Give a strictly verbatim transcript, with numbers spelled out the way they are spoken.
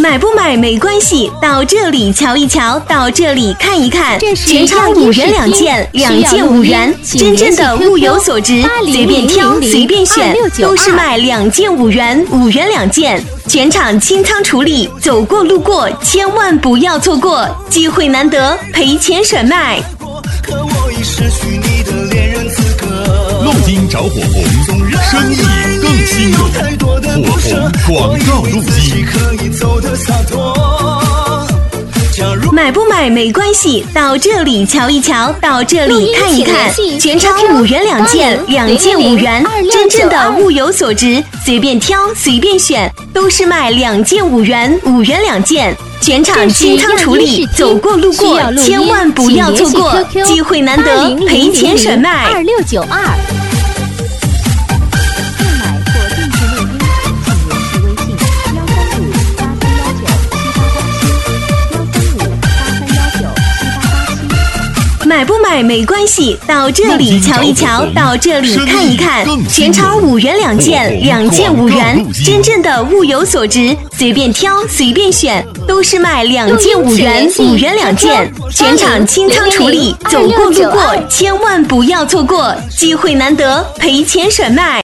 买不买没关系，到这里瞧一瞧，到这里看一看，全场五元两件，两件五元，真正的物有所值，随便挑随便选，都是卖两件五元，五元两件，全场清仓处理，走过路过千万不要错过，机会难得，赔钱甩卖。 可我已失去你的恋人资格。 路金找火红，生意更兴隆。火红广告路金。 买不买没关系，到这里瞧一瞧，到这里看一看，全场五元两件，两件五元，真正的物有所值，随便挑随便选，都是卖两件五元，五元两件。全场清仓处理，走过路过千万不要错过，机会难得，赔钱甩卖。 二六九二。 买不买没关系，到这里瞧一瞧，到这里看一看，全场五元两件，两件五元，真正的物有所值，随便挑随便选，都是卖两件五元，五元两件，全场清仓处理，走过路过千万不要错过，机会难得，赔钱甩卖。